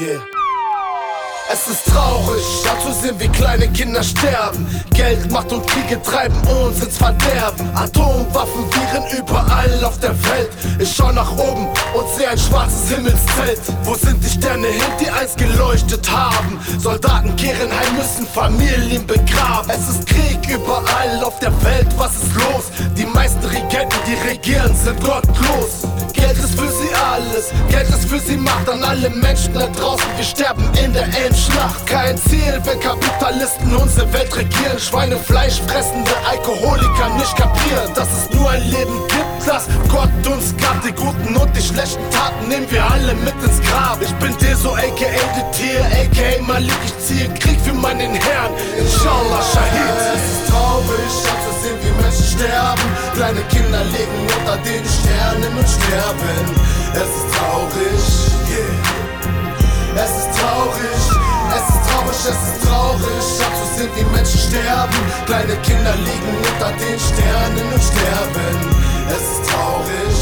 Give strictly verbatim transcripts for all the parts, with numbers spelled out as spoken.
Yeah. Es ist traurig, anzusehen, wie kleine Kinder sterben. Geld, Macht und Kriege treiben uns ins Verderben. Atomwaffen, Viren überall auf der Welt. Ich schau nach oben und seh ein schwarzes Himmelszelt. Wo sind die Sterne hin, die einst geleuchtet haben? Soldaten kehren heim, müssen Familien begraben. Es ist Krieg überall auf der Welt, was ist los? Die meisten Regenten, die regieren, sind gottlos. Geld ist für sie alles, Geld ist für sie Macht. An alle Menschen da draußen, wir sterben in der Endschlacht. Kein Ziel, wenn Kapitalisten unsere Welt regieren. Schweinefleisch fressende Alkoholiker nicht kapieren, dass es nur ein Leben gibt, das Gott uns gab. Die guten und die schlechten Taten nehmen wir alle mit ins Grab. Ich bin dir so aka the Tier, aka Malik, ich ziehe Krieg für meinen Herrn, Inshallah Shahid. Es ist traurig anzusehen, wie Menschen sterben. Kleine Kinder liegen unter den Sternen und sterben. Es ist traurig, yeah. Es ist traurig, es ist traurig, es ist traurig anzusehen, wie Menschen sterben. Kleine Kinder liegen unter den Sternen und sterben. Es ist traurig,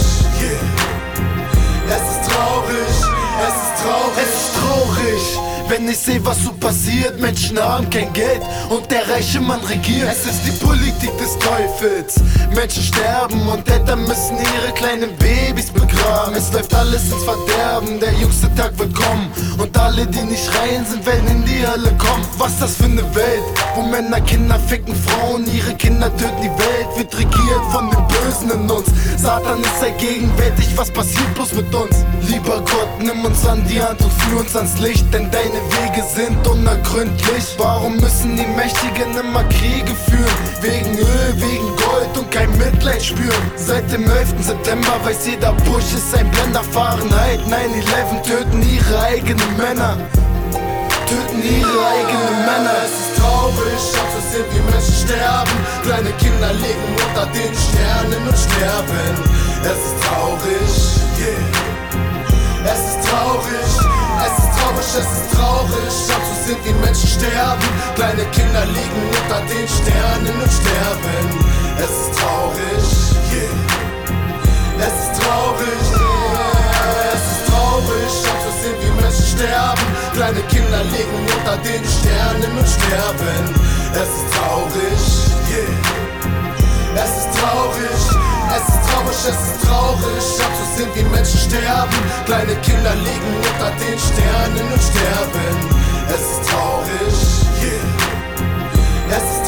yeah. Es ist traurig, es ist traurig. Es ist traurig, wenn ich seh, was so passiert. Menschen haben kein Geld und der reiche Mann regiert. Es ist die Politik des Teufels. Menschen sterben und Eltern müssen ihre kleinen Babys begraben. Es läuft alles ins Verderben, der jüngste Tag wird kommen. Und alle, die nicht rein sind, werden in die Hölle kommen. Was das für eine Welt, wo Männer Kinder ficken, Frauen ihre Kinder töten. Die Welt wird regiert von den Bösen in uns. Satan ist allgegenwärtig, was passiert bloß mit uns? Lieber Gott, nimm uns an die Hand und führ uns ans Licht, denn deine Wege sind unergründlich. Warum müssen die Mächtigen immer Kriege führen? Wegen Öl, wegen Gold und kein Mitleid spüren. Seit dem elften September weiß jeder Bursch, ist ein Blender. Fahrenheit neun elf töten ihre eigenen Männer. Töten ihre eigenen Männer. Es ist traurig anzusehen, wie Menschen sterben. Kleine Kinder liegen unter den Sternen und sterben. Es ist traurig, yeah. Es ist traurig, es ist traurig, es ist traurig anzusehen, wie Menschen sterben. Kleine Kinder liegen unter den Sternen und sterben. Es ist traurig, yeah. Es ist traurig, yeah. Es ist traurig anzusehen, wie Menschen sterben. Kleine Kinder liegen unter den Sternen und sterben. Es ist traurig, yeah. Es ist traurig, es ist traurig, es ist traurig anzusehen, wie Menschen sterben. Kleine Kinder liegen unter den Sternen und sterben. Es ist traurig, yeah. Es ist